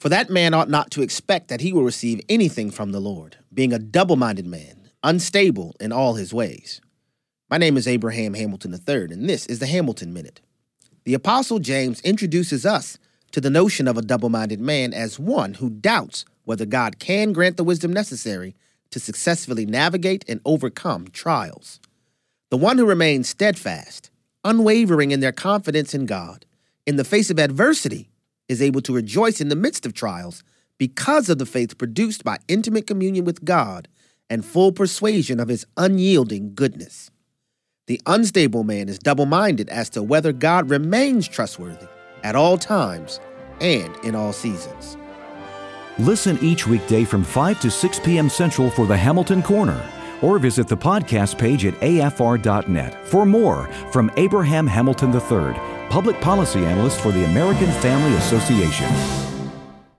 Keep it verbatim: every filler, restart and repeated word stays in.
For that man ought not to expect that he will receive anything from the Lord, being a double-minded man, unstable in all his ways. My name is Abraham Hamilton the third, and this is the Hamilton Minute. The Apostle James introduces us to the notion of a double-minded man as one who doubts whether God can grant the wisdom necessary to successfully navigate and overcome trials. The one who remains steadfast, unwavering in their confidence in God, in the face of adversity, is able to rejoice in the midst of trials because of the faith produced by intimate communion with God and full persuasion of his unyielding goodness. The unstable man is double-minded as to whether God remains trustworthy at all times and in all seasons. Listen each weekday from five to six p.m. Central for the Hamilton Corner, or visit the podcast page at A F R dot net for more from Abraham Hamilton the third, Public Policy Analyst for the American Family Association.